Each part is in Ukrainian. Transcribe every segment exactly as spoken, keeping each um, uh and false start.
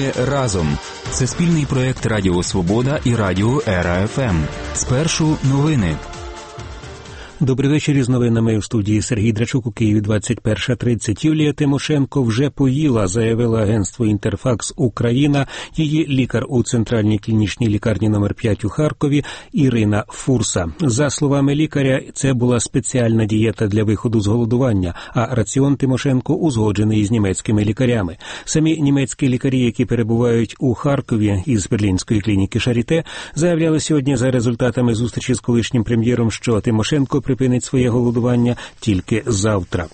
Ми разом. Це спільний проєкт Радіо Свобода і Радіо Ера-ФМ. Спершу новини. Добрий вечір, із новинами у студії Сергій Драчук. У Києві двадцять перша тридцять. Юлія Тимошенко вже поїла, заявила агентство «Інтерфакс Україна». Її лікар у Центральній клінічній лікарні номер п'ять у Харкові Ірина Фурса. За словами лікаря, це була спеціальна дієта для виходу з голодування, а раціон Тимошенко узгоджений із німецькими лікарями. Самі німецькі лікарі, які перебувають у Харкові із берлінської клініки «Шаріте», заявляли сьогодні за результатами зустрічі з колишнім прем'єром, що Тимошенко припинить своє голодування тільки завтра.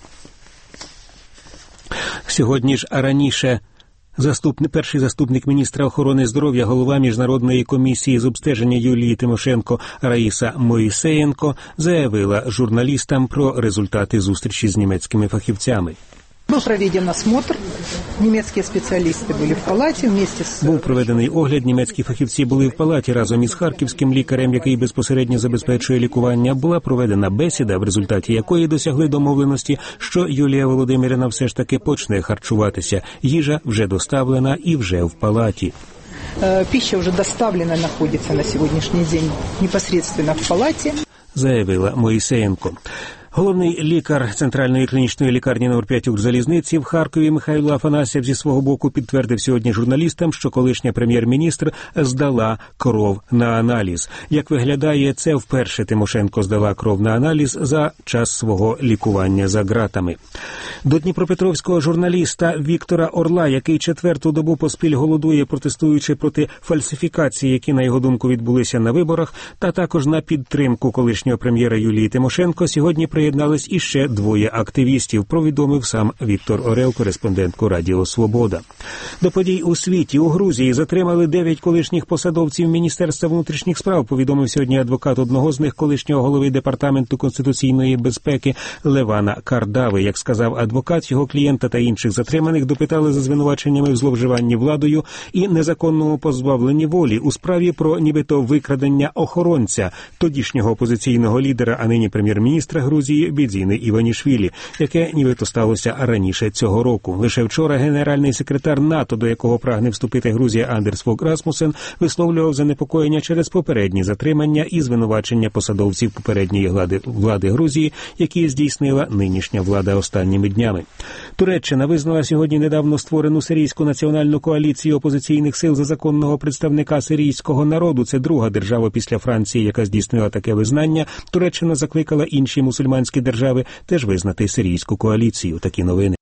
Сьогодні ж, а раніше, Заступник, перший заступник міністра охорони здоров'я, голова Міжнародної комісії з обстеження Юлії Тимошенко Раїса Моїсеєнко заявила журналістам про результати зустрічі з німецькими фахівцями. Був проведений осмотр, німецькі спеціалісти були в палаті вместе з... Був проведений огляд, німецькі фахівці були в палаті разом із харківським лікарем, який безпосередньо забезпечує лікування. Була проведена бесіда, в результаті якої досягли домовленості, що Юлія Володимирівна все ж таки почне харчуватися. Їжа вже доставлена і вже в палаті. Пища вже доставлена, знаходиться на сьогоднішній день непосредственно в палаті, заявила Моїсеєнко. Головний лікар Центральної клінічної лікарні номер п'ять Укрзалізниці в Харкові Михайло Афанасьєв зі свого боку підтвердив сьогодні журналістам, що колишня прем'єр-міністр здала кров на аналіз. Як виглядає, це вперше Тимошенко здала кров на аналіз за час свого лікування за ґратами. До дніпропетровського журналіста Віктора Орла, який четверту добу поспіль голодує, протестуючи проти фальсифікацій, які, на його думку, відбулися на виборах, та також на підтримку колишнього прем'єра Юлії Тимошенко, сьогодні приєднались іще двоє активістів, повідомив сам Віктор Орел, кореспондентку Радіо Свобода. До подій у світі. У Грузії затримали дев'ять колишніх посадовців Міністерства внутрішніх справ, повідомив сьогодні адвокат одного з них, колишнього голови Департаменту конституційної безпеки Левана Кардави. Як сказав адвокат, його клієнта та інших затриманих допитали за звинуваченнями в зловживанні владою і незаконному позбавленні волі у справі про нібито викрадення охоронця, тодішнього опозиційного лідера, а нині прем'єр-міністра Грузії Бідзіни Іванішвілі, яке нібито сталося раніше цього року. Лише вчора генеральний секретар НАТО, до якого прагне вступити Грузія, Андерс Фог Расмусен, висловлював занепокоєння через попередні затримання і звинувачення посадовців попередньої влади, влади Грузії, які здійснила нинішня влада останніми днями. Туреччина визнала сьогодні недавно створену сирійську національну коаліцію опозиційних сил за законного представника сирійського народу. Це друга держава після Франції, яка здійснила таке визнання. Туреччина закликала інші мусульманські держави теж визнати сирійську коаліцію. Такі новини.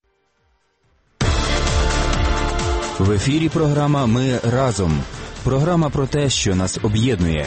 В ефірі програма «Ми разом». Програма про те, що нас об'єднує.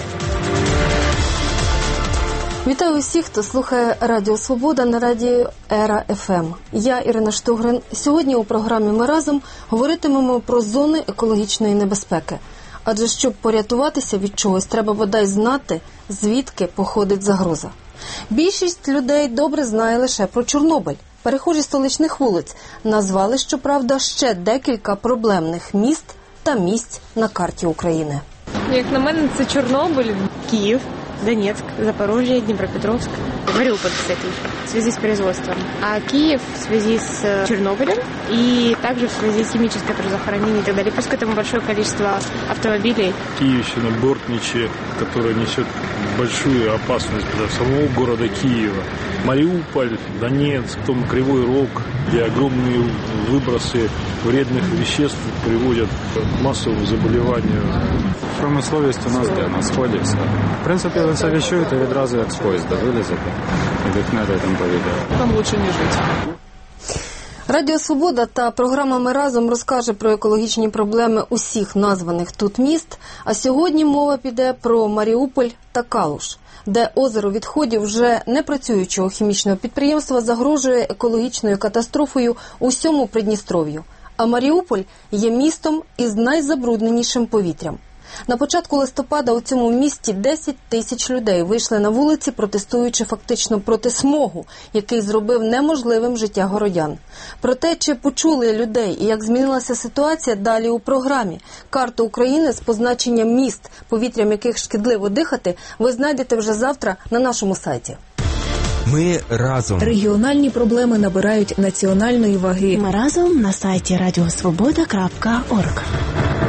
Вітаю усіх, хто слухає Радіо Свобода на радіо Ера-ФМ. Я Ірина Штугрин. Сьогодні у програмі «Ми разом» говоритимемо про зони екологічної небезпеки. Адже щоб порятуватися від чогось, треба бодай знати, звідки походить загроза. Більшість людей добре знає лише про Чорнобиль. Перехожі столичних вулиць назвали, щоправда, ще декілька проблемних міст та місць на карті України. Як на мене, це Чорнобиль, Київ, Донецк, Запорожье, Днепропетровск, Мариуполь, кстати, в связи с производством. А Киев в связи с Чернобылем и также в связи с химической природозахоронением и так далее. Плюс к этому большое количество автомобилей. Киевщина, Бортничи, которая несет большую опасность для самого города Киева. Мариуполь, Донецк, потом Кривой Рог, где огромные выбросы вредных веществ приводят к массовым заболеваниям. Промисловість у нас де? На сході все. В принципі, ви це відчуєте відразу, як з поїзда вилізете і вікнете там по відео. Там лучше не жити. Радіо Свобода та програма «Ми разом» розкаже про екологічні проблеми усіх названих тут міст, а сьогодні мова піде про Маріуполь та Калуш, де озеро відходів вже непрацюючого хімічного підприємства загрожує екологічною катастрофою усьому Придністров'ю. А Маріуполь є містом із найзабрудненішим повітрям. На початку листопада у цьому місті десять тисяч людей вийшли на вулиці, протестуючи фактично проти смогу, який зробив неможливим життя городян. Про те, чи почули людей і як змінилася ситуація, далі у програмі. Карту України з позначенням міст, повітрям яких шкідливо дихати, ви знайдете вже завтра на нашому сайті. Ми разом. Регіональні проблеми набирають національної ваги. Ми разом на сайті радіо свобода крапка орг.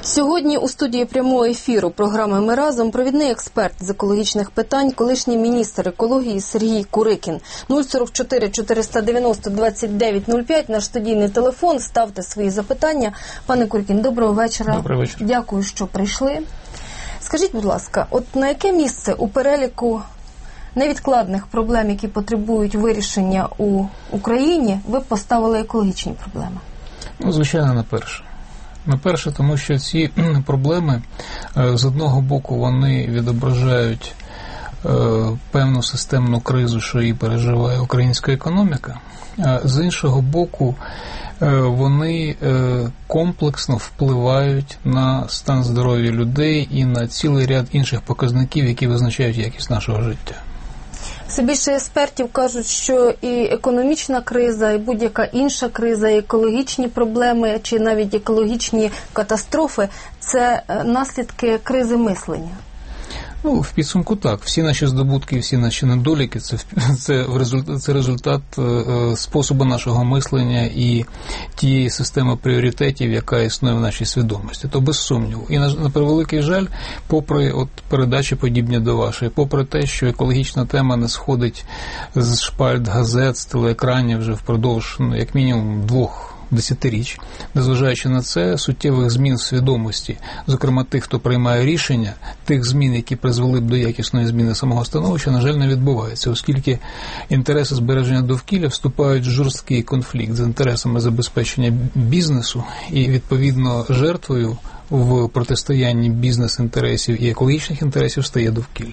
Сьогодні у студії прямого ефіру програми «Ми разом» провідний експерт з екологічних питань, колишній міністр екології Сергій Курикін. нуль сорок чотири чотириста дев'яносто двадцять дев'ять нуль п'ять, наш студійний телефон, ставте свої запитання. Пане Курикін, доброго вечора. Добрий вечір. Дякую, що прийшли. Скажіть, будь ласка, от на яке місце у переліку невідкладних проблем, які потребують вирішення у Україні, ви б поставили екологічні проблеми? Ну, звичайно, на перше. На перше, тому що ці проблеми, з одного боку, вони відображають е, певну системну кризу, що її переживає українська економіка, а з іншого боку, е, вони е, комплексно впливають на стан здоров'я людей і на цілий ряд інших показників, які визначають якість нашого життя. Все більше експертів кажуть, що і економічна криза, і будь-яка інша криза, і екологічні проблеми, чи навіть екологічні катастрофи – це наслідки кризи мислення. Ну, в підсумку так. Всі наші здобутки, всі наші недоліки – це, це, результат, це результат е, способу нашого мислення і тієї системи пріоритетів, яка існує в нашій свідомості. То без сумніву. І, на, на превеликий жаль, попри от передачі подібні до вашої, попри те, що екологічна тема не сходить з шпальт газет, з телеекранів вже впродовж, ну, як мінімум, двох десятиріч. Незважаючи на це, суттєвих змін в свідомості, зокрема тих, хто приймає рішення, тих змін, які призвели б до якісної зміни самого становища, на жаль, не відбувається, оскільки інтереси збереження довкілля вступають в жорсткий конфлікт з інтересами забезпечення бізнесу і, відповідно, жертвою в протистоянні бізнес-інтересів і екологічних інтересів стає довкілля.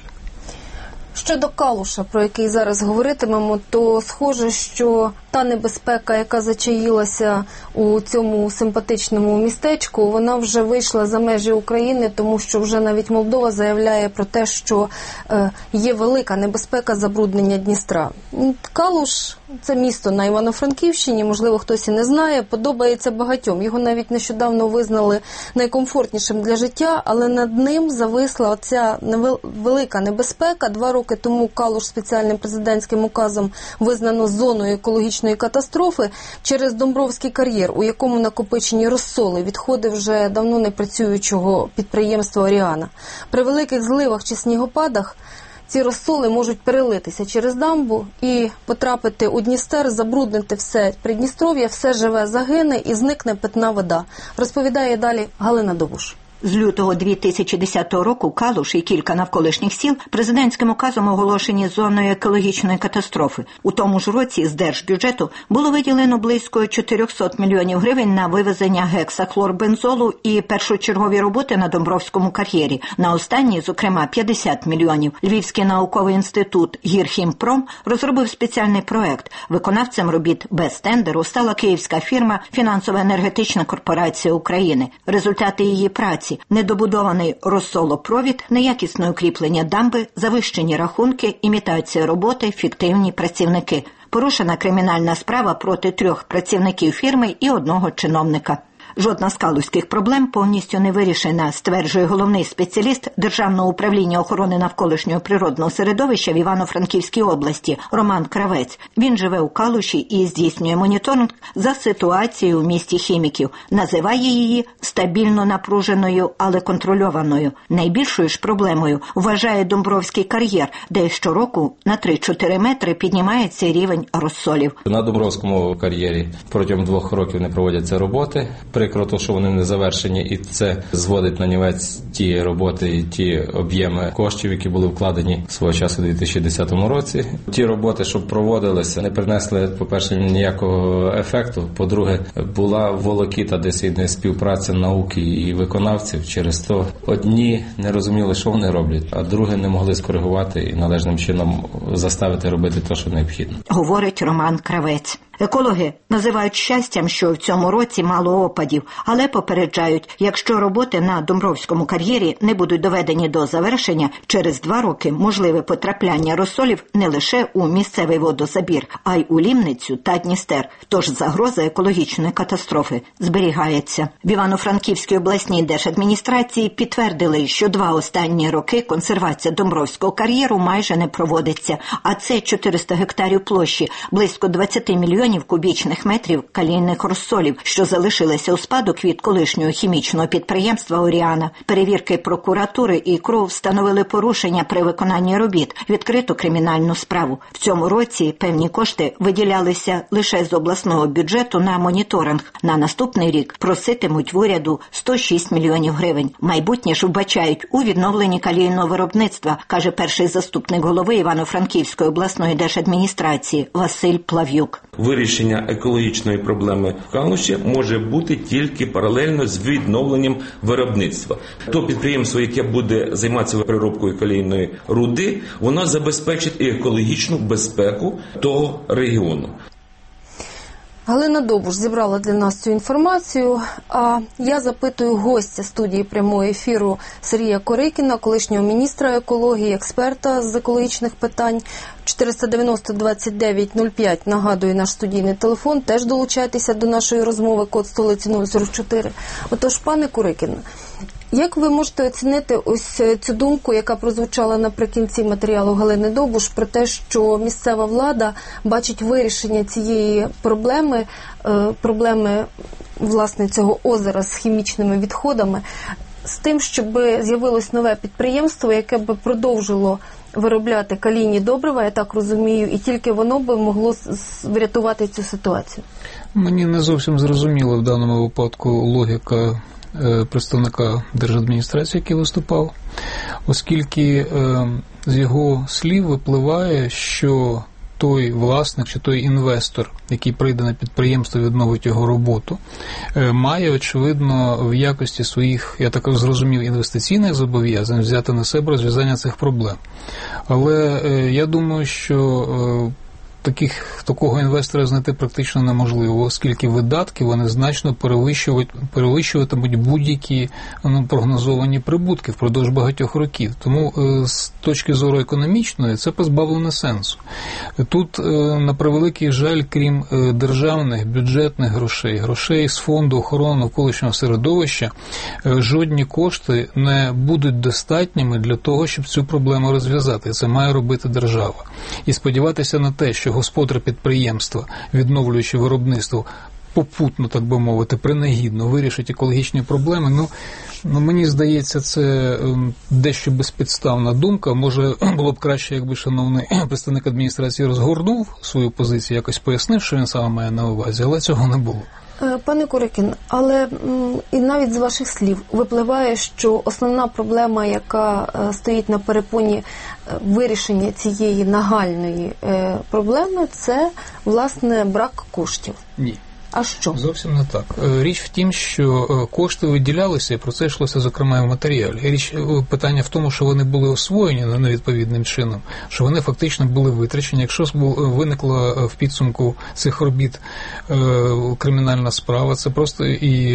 Щодо Калуша, про який зараз говоритимемо, то схоже, що та небезпека, яка зачаїлася у цьому симпатичному містечку, вона вже вийшла за межі України, тому що вже навіть Молдова заявляє про те, що е, є велика небезпека забруднення Дністра. Калуш – це місто на Івано-Франківщині, можливо, хтось і не знає, подобається багатьом. Його навіть нещодавно визнали найкомфортнішим для життя, але над ним зависла оця велика небезпека. Два роки тому Калуш спеціальним президентським указом визнано зоною екологічної катастрофи через Домбровський кар'єр, у якому накопичені розсоли, відходи вже давно не працюючого підприємства «Оріана». При великих зливах чи снігопадах ці розсоли можуть перелитися через дамбу і потрапити у Дністер, забруднити все Придністров'я, все живе загине і зникне питна вода. Розповідає далі Галина Довбуш. З лютого дві тисячі десятого року Калуш і кілька навколишніх сіл президентським указом оголошені зоною екологічної катастрофи. У тому ж році з держбюджету було виділено близько чотириста мільйонів гривень на вивезення гексахлорбензолу і першочергові роботи на Домбровському кар'єрі. На останній, зокрема, п'ятдесят мільйонів. Львівський науковий інститут «Гірхімпром» розробив спеціальний проект. Виконавцем робіт без тендеру стала київська фірма «Фінансово-енергетична корпорація України». Результати її праці – недобудований розсолопровід, неякісне укріплення дамби, завищені рахунки, імітація роботи, фіктивні працівники. Порушена кримінальна справа проти трьох працівників фірми і одного чиновника. Жодна з калузьких проблем повністю не вирішена, стверджує головний спеціаліст Державного управління охорони навколишнього природного середовища в Івано-Франківській області Роман Кравець. Він живе у Калуші і здійснює моніторинг за ситуацією у місті хіміків. Називає її стабільно напруженою, але контрольованою. Найбільшою ж проблемою вважає Домбровський кар'єр, де щороку на три-чотири метри піднімається рівень розсолів. На Домбровському кар'єрі протягом двох років не проводяться роботи. Прикро то, що вони не завершені, і це зводить на нівець ті роботи і ті об'єми коштів, які були вкладені свого часу у дві тисячі десятому році. Ті роботи, що проводилися, не принесли, по-перше, ніякого ефекту. По-друге, була волокіта десь і співпраця науки і виконавців. Через то одні не розуміли, що вони роблять, а другі не могли скоригувати і належним чином заставити робити те, що необхідно. Говорить Роман Кравець. Екологи називають щастям, що в цьому році мало опадів, але попереджають, якщо роботи на Домбровському кар'єрі не будуть доведені до завершення, через два роки можливе потрапляння розсолів не лише у місцевий водозабір, а й у Лімницю та Дністер. Тож загроза екологічної катастрофи зберігається. В Івано-Франківській обласній держадміністрації підтвердили, що два останні роки консервація Домбровського кар'єру майже не проводиться, а це чотириста гектарів площі, близько двадцять мільйонів мільйонів кубічних метрів калійних розсолів, що залишилися у спадок від колишнього хімічного підприємства «Оріана». Перевірки прокуратури і КРУ встановили порушення при виконанні робіт, відкрито кримінальну справу. В цьому році певні кошти виділялися лише з обласного бюджету на моніторинг. На наступний рік проситимуть в уряду сто шість мільйонів гривень. Майбутнє ж вбачають у відновленні калійного виробництва, каже перший заступник голови Івано-Франківської обласної держадміністрації Василь Плав'юк. Вирішення екологічної проблеми в Калуші може бути тільки паралельно з відновленням виробництва. То підприємство, яке буде займатися переробкою калійної руди, воно забезпечить і екологічну безпеку того регіону. Галина Добуш зібрала для нас цю інформацію, а я запитую гостя студії прямого ефіру Сергія Корикіна, колишнього міністра екології, експерта з екологічних питань. чотириста дев'яносто двадцять дев'ять нуль п'ять, нагадую, наш студійний телефон, теж долучайтеся до нашої розмови, код столиці нуль сорок чотири. Отож, пане Корикін, як ви можете оцінити ось цю думку, яка прозвучала наприкінці матеріалу Галини Добуш, про те, що місцева влада бачить вирішення цієї проблеми, проблеми, власне, цього озера з хімічними відходами, з тим, щоб з'явилось нове підприємство, яке б продовжило виробляти калійні добрива, я так розумію, і тільки воно би могло врятувати цю ситуацію? Мені не зовсім зрозуміла в даному випадку логіка представника держадміністрації, який виступав, оскільки з його слів випливає, що той власник чи той інвестор, який прийде на підприємство і відновить його роботу, має, очевидно, в якості своїх, я так зрозумів, інвестиційних зобов'язань взяти на себе розв'язання цих проблем. Але я думаю, що таких, такого інвестора знайти практично неможливо, оскільки видатки вони значно перевищують, перевищуватимуть будь-які ну, прогнозовані прибутки впродовж багатьох років. Тому е, з точки зору економічної це позбавлено сенсу. Тут, е, на превеликий жаль, крім е, державних, бюджетних грошей, грошей з фонду охорони навколишнього середовища, е, жодні кошти не будуть достатніми для того, щоб цю проблему розв'язати. Це має робити держава. І сподіватися на те, що господар підприємства, відновлюючи виробництво, попутно, так би мовити, принагідно вирішить екологічні проблеми, ну, ну мені здається, це дещо безпідставна думка. Може, було б краще, якби шановний представник адміністрації розгорнув свою позицію, якось пояснив, що він саме має на увазі, але цього не було. Пане Корикін, але і навіть з ваших слів випливає, що основна проблема, яка стоїть на перепоні вирішення цієї нагальної проблеми, це, власне, брак коштів. Ні. А що? Зовсім не так. Річ в тім, що кошти виділялися, і про це йшлося, зокрема, і в матеріалі. Річ, питання в тому, що вони були освоєні невідповідним чином, що вони фактично були витрачені. Якщо виникла в підсумку цих робіт кримінальна справа, це просто і,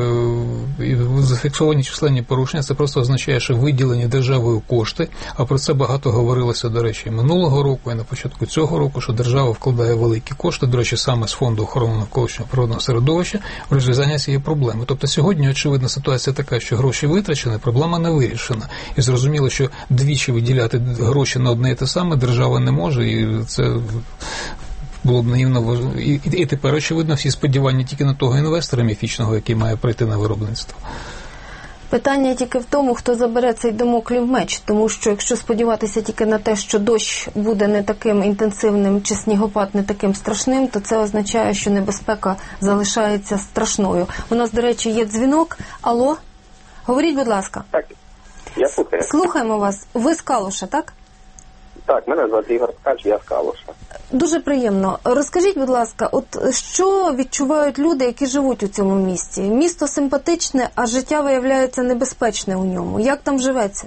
і зафіксовані численні порушення, це просто означає, що виділені державою кошти, а про це багато говорилося, до речі, і минулого року, і на початку цього року, що держава вкладає великі кошти, до речі, саме з фонду охорони навколишнього природного середовища в розв'язання цієї проблеми. Тобто сьогодні, очевидно, ситуація така, що гроші витрачені, проблема не вирішена. І зрозуміло, що двічі виділяти гроші на одне і те саме держава не може, і це було б наївно. І, і тепер, очевидно, всі сподівання тільки на того інвестора міфічного, який має прийти на виробництво. Питання тільки в тому, хто забере цей дамоклів меч, тому що якщо сподіватися тільки на те, що дощ буде не таким інтенсивним чи снігопад не таким страшним, то це означає, що небезпека залишається страшною. У нас, до речі, є дзвінок. Алло? Говоріть, будь ласка. Так, я слухаю. Слухаємо вас. Ви з Калуша, так? Так, мене звати Ігор Ткач, я з Калуша. Дуже приємно. Розкажіть, будь ласка, от що відчувають люди, які живуть у цьому місті? Місто симпатичне, а життя виявляється небезпечне у ньому. Як там живеться?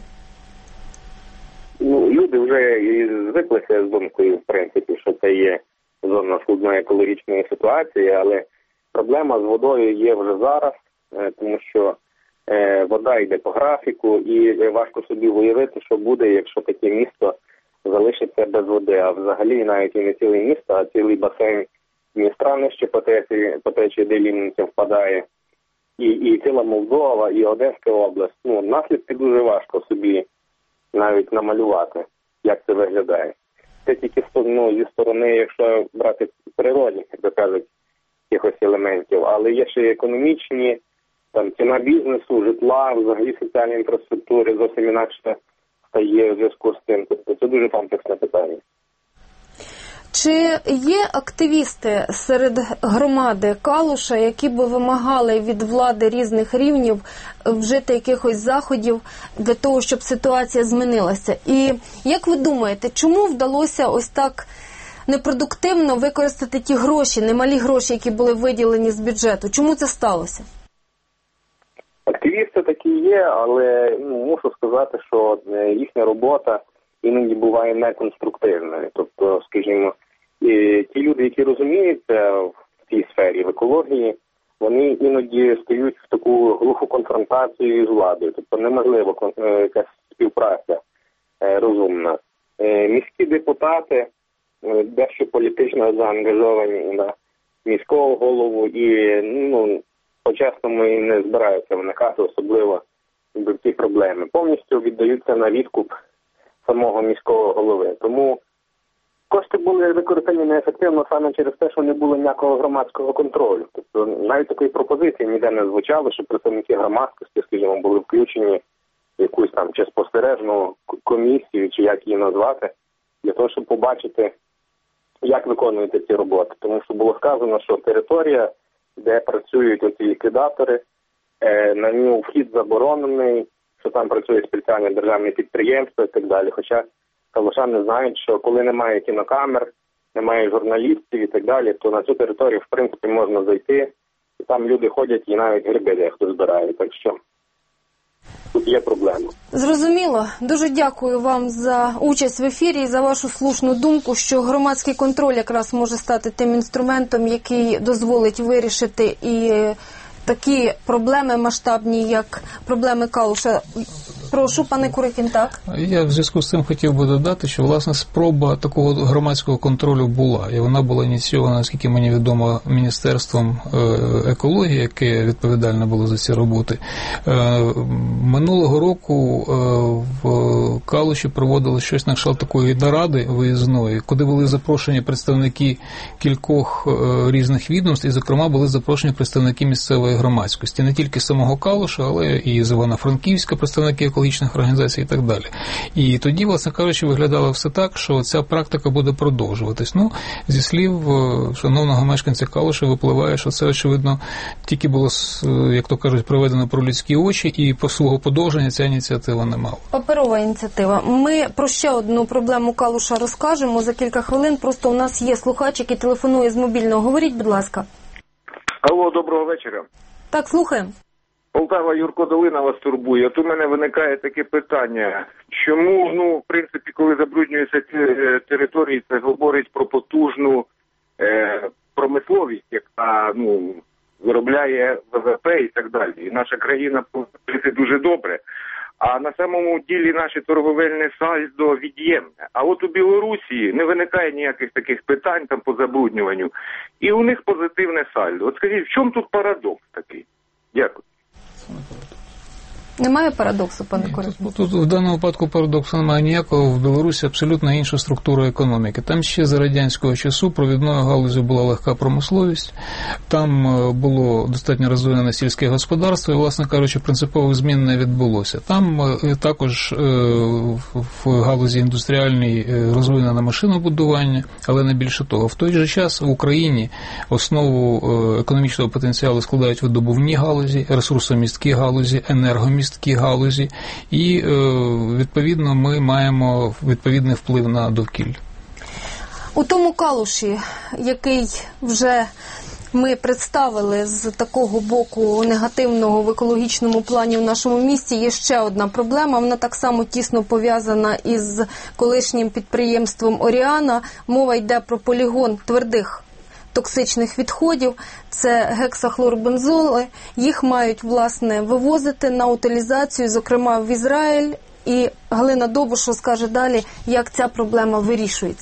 Ну, люди вже і звиклися з думкою, в принципі, що це є зона складної екологічної ситуації, але проблема з водою є вже зараз, тому що вода йде по графіку, і важко собі уявити, що буде, якщо таке місто залишиться без води, а взагалі навіть і не ціле місто, а цілий басейн Дністра нижче по течії, по течії, де Лімниця впадає, і, і ціла Молдова, і Одеська область. Ну, наслідки дуже важко собі навіть намалювати, як це виглядає. це тільки ну, зі сторони, якщо брати природних, як то кажуть, якихось елементів, але є ще й економічні, там ціна бізнесу, житла, взагалі соціальної інфраструктури зовсім інакше стає в зв'язку з цим. Тобто це дуже комплексне питання. Чи є активісти серед громади Калуша, які би вимагали від влади різних рівнів вжити якихось заходів для того, щоб ситуація змінилася? І як ви думаєте, чому вдалося ось так непродуктивно використати ті гроші, немалі гроші, які були виділені з бюджету? Чому це сталося? Активісти такі є, але ну, мушу сказати, що їхня робота іноді буває неконструктивною. Тобто, скажімо, і ті люди, які розуміються в цій сфері, в екології, вони іноді стають в таку глуху конфронтацію з владою. Тобто неможливо якась співпраця розумна. Міські депутати дещо політично заангажовані на міського голову і, ну, по-чесному і не збираються виникати, особливо до ті проблеми. Повністю віддаються на відкуп самого міського голови. Тому кошти були використані неефективно саме через те, що не було ніякого громадського контролю. Тобто навіть такої пропозиції ніде не звучало, що представники громадськості, скажімо, були включені в якусь там чи спостережну комісію, чи як її назвати, для того, щоб побачити, як виконуються ці роботи. Тому що було сказано, що територія, де працюють оці ліквідатори, на нього вхід заборонений, що там працюють спеціальні державні підприємства і так далі. Хоча калушани знають, що коли немає кінокамер, немає журналістів і так далі, то на цю територію, в принципі, можна зайти, і там люди ходять і навіть гриби дехто збирає. Так що тут є проблема. Зрозуміло. Дуже дякую вам за участь в ефірі і за вашу слушну думку, що громадський контроль якраз може стати тим інструментом, який дозволить вирішити і такі проблеми масштабні, як проблеми Калуша. Прошу, пане Курикін, так? Я в зв'язку з цим хотів би додати, що, власне, спроба такого громадського контролю була. І вона була ініційована, наскільки мені відомо, Міністерством екології, яке відповідальне було за ці роботи. Минулого року в Калуші проводили щось на кшталт такої наради виїзної, куди були запрошені представники кількох різних відомств, і, зокрема, були запрошені представники місцевої громадськості. Не тільки самого Калуша, але і з Івано-Франківська, представники екологічних організацій і так далі. І тоді, власне кажучи, виглядало все так, що ця практика буде продовжуватись. Ну, зі слів шановного мешканця Калуша випливає, що це, очевидно, тільки було, як то кажуть, проведено про людські очі, і по свого подовження ця ініціатива не мала. Паперова ініціатива. Ми про ще одну проблему Калуша розкажемо за кілька хвилин. Просто у нас є слухач, який телефонує з мобільного. Говоріть, будь ласка. Алло, доброго вечора. Так, слухаємо. Полтава, Юрко Долина вас турбує. От у мене виникає таке питання. Чому, ну, в принципі, коли забруднюються ці території, це говорить про потужну е, промисловість, яка, ну, виробляє ВВП і так далі. І наша країна повинна дуже добре. А на самому ділі наше торговельне сальдо від'ємне. А от у Білорусі не виникає ніяких таких питань там по забруднюванню. І у них позитивне сальдо. От скажіть, в чому тут парадокс такий? Дякую. Немає парадоксу, пане Курикін? Тут в даному випадку парадоксу немає ніякого. В Білорусі абсолютно інша структура економіки. Там ще за радянського часу провідною галузю була легка промисловість, там було достатньо розвинене сільське господарство і, власне кажучи, принципових змін не відбулося. Там також в галузі індустріальній розвинене машинобудування, але не більше того. В той же час в Україні основу економічного потенціалу складають видобувні галузі, ресурсомісткі галузі, енергомісткі галузі, і, відповідно, ми маємо відповідний вплив на довкілля. У тому Калуші, який вже ми представили з такого боку негативного в екологічному плані в нашому місті, є ще одна проблема. Вона так само тісно пов'язана із колишнім підприємством «Оріана». Мова йде про полігон твердих токсичних відходів, це гексахлорбензоли. Їх мають, власне, вивозити на утилізацію, зокрема в Ізраїль. І Галина Добуш розкаже далі, як ця проблема вирішується.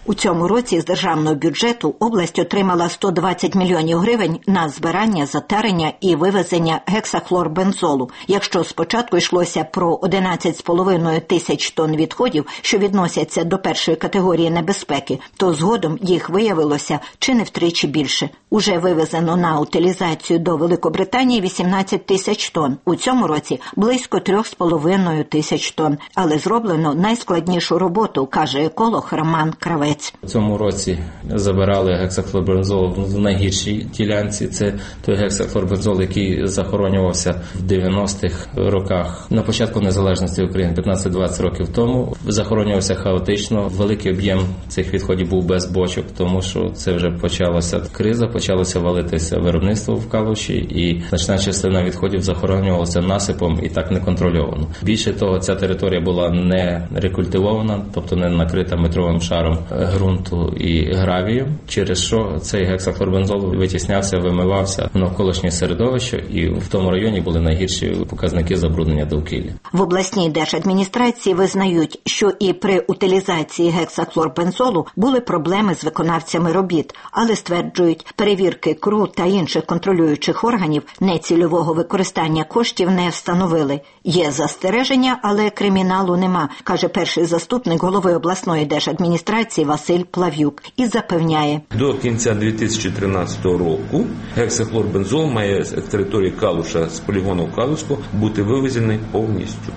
У цьому році з державного бюджету область отримала сто двадцять мільйонів гривень на збирання, затарення і вивезення гексахлорбензолу. Якщо спочатку йшлося про одинадцять з половиною тисяч тонн відходів, що відносяться до першої категорії небезпеки, то згодом їх виявилося чи не втричі більше. Уже вивезено на утилізацію до Великобританії вісімнадцять тисяч тонн. У цьому році близько три з половиною тисяч тонн. Але зроблено найскладнішу роботу, каже еколог Роман Кравець. У цьому році забирали гексахлорбензол в найгіршій ділянці. Це той гексахлорбензол, який захоронювався в дев'яностих роках. На початку незалежності України, п'ятнадцять-двадцять років тому, захоронювався хаотично. Великий об'єм цих відходів був без бочок, тому що це вже почалася криза, почалося валитися виробництво в Калуші, і значна частина відходів захоронювалася насипом і так неконтрольовано. Більше того, ця територія була не рекультивована, тобто не накрита метровим шаром ґрунту і гравію, через що цей гексахлорбензол витіснявся, вимивався в навколишнє середовище, і в тому районі були найгірші показники забруднення довкілля. В обласній держадміністрації визнають, що і при утилізації гексахлорбензолу були проблеми з виконавцями робіт, але стверджують, перевірки КРУ та інших контролюючих органів нецільового використання коштів не встановили. Є застереження, але криміналу нема, каже перший заступник голови обласної держадміністрації Василь Плав'юк і запевняє. До кінця дві тисячі тринадцятого року гексахлорбензол має з території Калуша, з полігону Калуського, бути вивезений повністю.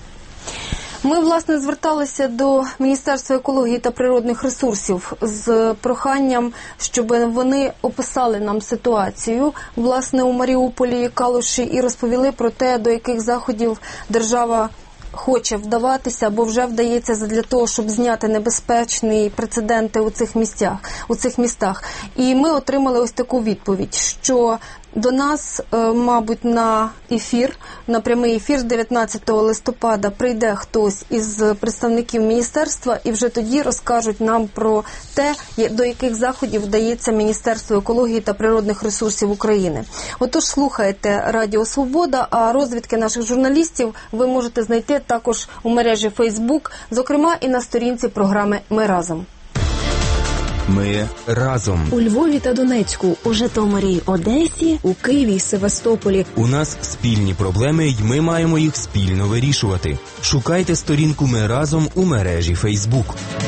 Ми, власне, зверталися до Міністерства екології та природних ресурсів з проханням, щоб вони описали нам ситуацію, власне, у Маріуполі і Калуші і розповіли про те, до яких заходів держава хоче вдаватися, або вже вдається для того, щоб зняти небезпечні прецеденти у цих місцях, у цих містах. І ми отримали ось таку відповідь, що до нас, мабуть, на ефір, на прямий ефір дев'ятнадцятого листопада прийде хтось із представників міністерства і вже тоді розкажуть нам про те, до яких заходів вдається Міністерство екології та природних ресурсів України. Отож, слухайте Радіо Свобода, а розвідки наших журналістів ви можете знайти також у мережі Фейсбук, зокрема і на сторінці програми «Ми разом». Ми разом. У Львові та Донецьку, у Житомирі, Одесі, у Києві, Севастополі. У нас спільні проблеми, й ми маємо їх спільно вирішувати. Шукайте сторінку «Ми разом» у мережі Фейсбук.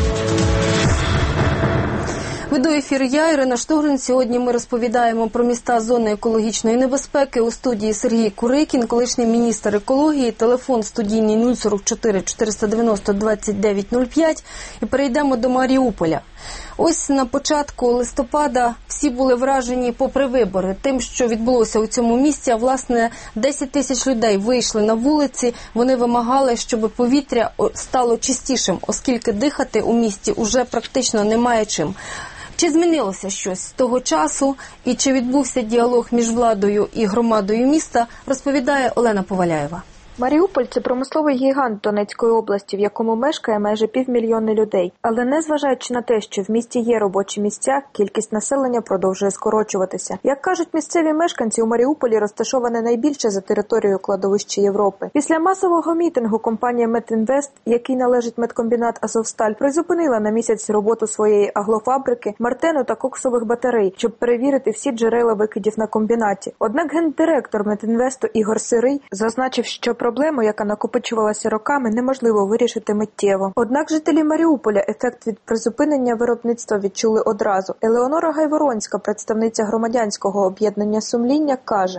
Веду ефір я, Ірина Штогрин. Сьогодні ми розповідаємо про міста зони екологічної небезпеки. У студії Сергій Курикін, колишній міністр екології. Телефон студійний нуль сорок чотири чотириста дев'яносто двадцять дев'ять нуль п'ять. І перейдемо до Маріуполя. Ось на початку листопада всі були вражені, попри вибори, тим, що відбулося у цьому місті. А, власне, десять тисяч людей вийшли на вулиці. Вони вимагали, щоб повітря стало чистішим, оскільки дихати у місті уже практично немає чим. Чи змінилося щось з того часу і чи відбувся діалог між владою і громадою міста, розповідає Олена Поваляєва. Маріуполь – це промисловий гігант Донецької області, в якому мешкає майже півмільйони людей. Але незважаючи на те, що в місті є робочі місця, кількість населення продовжує скорочуватися. Як кажуть місцеві мешканці, у Маріуполі розташоване найбільше за територією кладовище Європи. Після масового мітингу компанія «Метінвест», який належить медкомбінат «Азовсталь», призупинила на місяць роботу своєї аглофабрики, мартену та коксових батарей, щоб перевірити всі джерела викидів на комбінаті. Однак гендиректор «Метінвесту» Ігор Сирий зазначив, що проблему, яка накопичувалася роками, неможливо вирішити миттєво. Однак жителі Маріуполя ефект від призупинення виробництва відчули одразу. Елеонора Гайворонська, представниця громадянського об'єднання «Сумління», каже: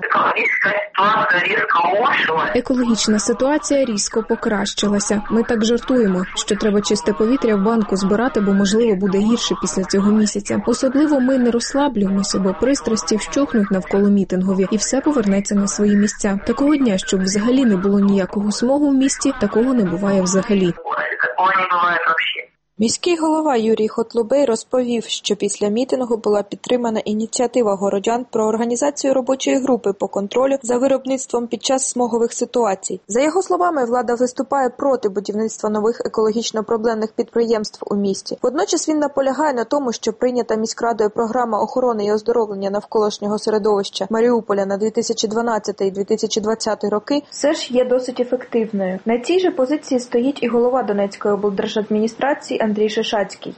екологічна ситуація різко покращилася. Ми так жартуємо, що треба чисте повітря в банку збирати, бо, можливо, буде гірше після цього місяця. Особливо ми не розслаблюємося, бо пристрасті вщухнуть навколо мітингові, і все повернеться на свої місця. Такого дня, щоб взагалі не було ніякого смогу в місті, такого не буває взагалі. Міський голова Юрій Хотлубей розповів, що після мітингу була підтримана ініціатива городян про організацію робочої групи по контролю за виробництвом під час смогових ситуацій. За його словами, влада виступає проти будівництва нових екологічно проблемних підприємств у місті. Водночас він наполягає на тому, що прийнята міськрадою програма охорони і оздоровлення навколишнього середовища Маріуполя на дві тисячі дванадцятий - дві тисячі двадцятий роки все ж є досить ефективною. На цій же позиції стоїть і голова Донецької облдержадміністрації Андрій Шишацький.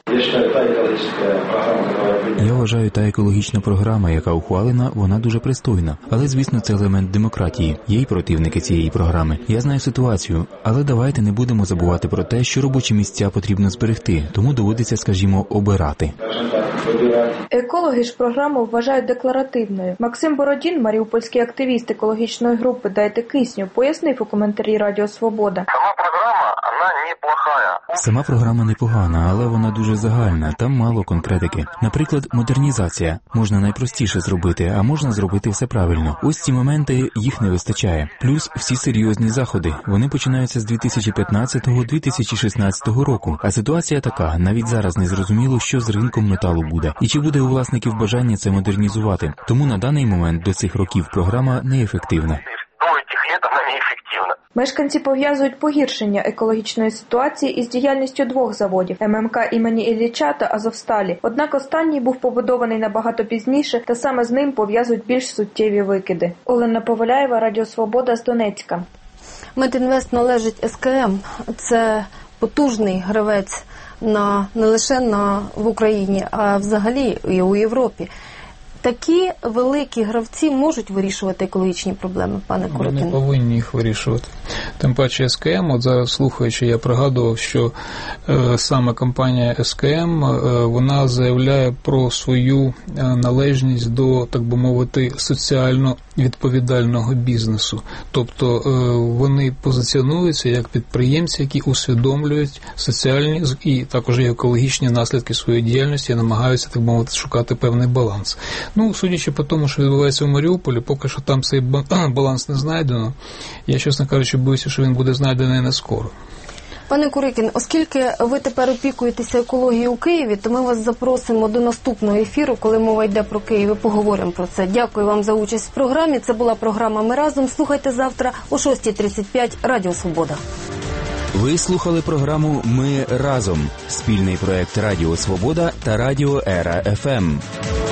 Я вважаю, та екологічна програма, яка ухвалена, вона дуже пристойна. Але, звісно, це елемент демократії. Є й противники цієї програми. Я знаю ситуацію, але давайте не будемо забувати про те, що робочі місця потрібно зберегти, тому доводиться, скажімо, обирати. Екологи ж програму вважають декларативною. Максим Бородін, маріупольський активіст екологічної групи «Дайте кисню», пояснив у коментарі Радіо Свобода. Сама програма, вона неплохая. Сама програма непогана, але вона дуже загальна, там мало конкретики. Наприклад, модернізація. Можна найпростіше зробити, а можна зробити все правильно. Ось ці моменти, їх не вистачає. Плюс всі серйозні заходи. Вони починаються з дві тисячі п'ятнадцятого - дві тисячі шістнадцятого року. А ситуація така, навіть зараз не зрозуміло, що з ринком металу буде. І чи буде у власників бажання це модернізувати. Тому на даний момент до цих років програма неефективна. Мешканці пов'язують погіршення екологічної ситуації із діяльністю двох заводів – ем ем ка імені Ілліча та Азовсталі. Однак останній був побудований набагато пізніше, та саме з ним пов'язують більш суттєві викиди. Олена Поваляєва, Радіо Свобода з Донецька. Метінвест належить ес ка ем. Це потужний гравець на, не лише на, в Україні, а взагалі і у Європі. Такі великі гравці можуть вирішувати екологічні проблеми, пане Курикін? Вони повинні їх вирішувати. Тим паче ес ка ем, от зараз слухаючи, я пригадував, що е, саме компанія ес ка ем, е, вона заявляє про свою е, належність до, так би мовити, соціально відповідального бізнесу. Тобто е, вони позиціонуються як підприємці, які усвідомлюють соціальні і також і екологічні наслідки своєї діяльності і намагаються, так мовити, шукати певний баланс. Ну, судячи по тому, що відбувається в Маріуполі, поки що там цей баланс не знайдено. Я, чесно кажучи, боюся, що він буде знайдений не скоро. Пане Курикін, оскільки ви тепер опікуєтеся екологією у Києві, то ми вас запросимо до наступного ефіру, коли мова йде про Київ, і поговоримо про це. Дякую вам за участь в програмі. Це була програма «Ми разом». Слухайте завтра о шостій тридцять п'ять. Радіо Свобода. Ви слухали програму «Ми разом» – спільний проект Радіо Свобода та Радіо Ера еф ем.